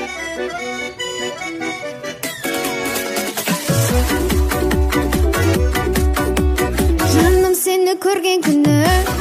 Жаным сені көрген күні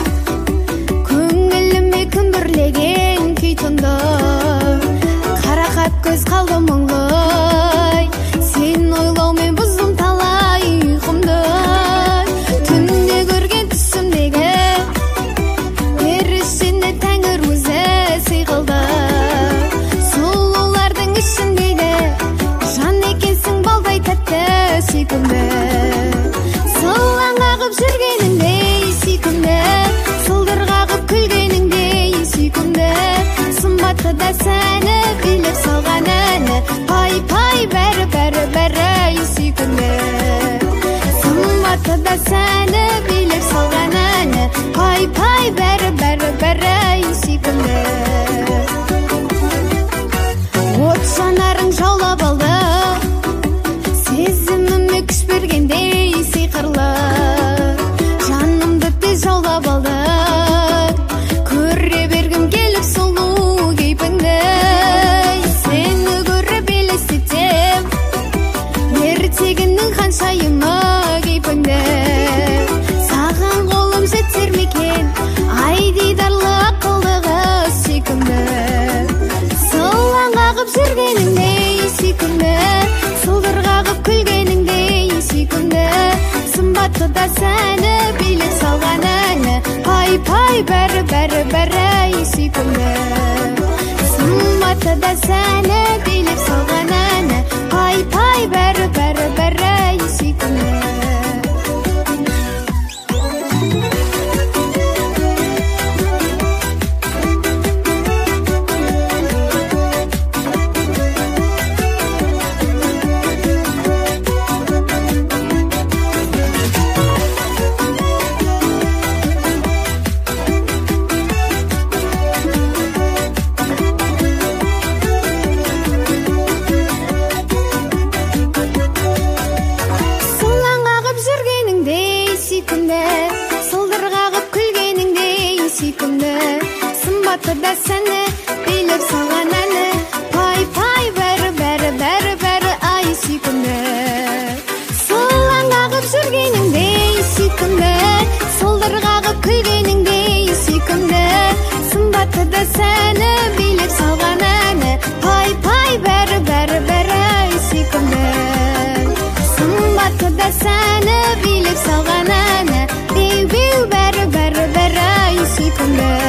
көңіліме күмбірлеген күй тұнды, қарақат көз қалды мұңлы, сен ойлаумен бұздым талай ұйқымды. Түнде көрген түсімдегі періштені тәңір өзі сыйғылды. Сұлулардың ішіндегі жан екенсің балдай тәтті сүйкімді. Сылаң қағып жүргеніңдей сүйкімді, сылдыр қағып күлгеніңдей сүйкімді. Сымбатты да сәні билеп салған әні, пай-пай бәрі сүйкімді. Сымбатты да сәні билеп салған әні, пай-пай бәрі сүйкімді. От жанарың жаулап алды, сезіміме күш бергендей сиқырлы. Жанымды тез жаулап алды, көре бергім келіп сұлу кейпіңді. Сені көріп елестетем, ертегінің ханшайымы кейпіңді. Саған қолым жетер мекен, ай дидарлы ақылдығы сүйкімді. Сылаң қағып жүргеніңдей сүйкімді, сылдыр қағып күлгеніңдей сүйкімді. Сымбатты да сәні билеп салған әні, пай-пай бәрі сүйкімді. Сымбатты да сәні билеп салған әні, пай-пай бәрі сүйкімді. Сылаң қағып жүргеніңдей сүйкімді, сылдыр қағып күлгеніңдей сүйкімді. Сымбатты да сәні билеп салған әні, пай-пай бәрі ай сүйкімді. Сылаң қағып жүргеніңдей сүйкімді, сылдыр қағып күлгеніңдей сүйкімді. Сымбатты да сәні билеп салған әні, пай-пай бәрі сүйкімді. Сымбатты да сәні билеп салған әні, беу бәрі сүйкімді.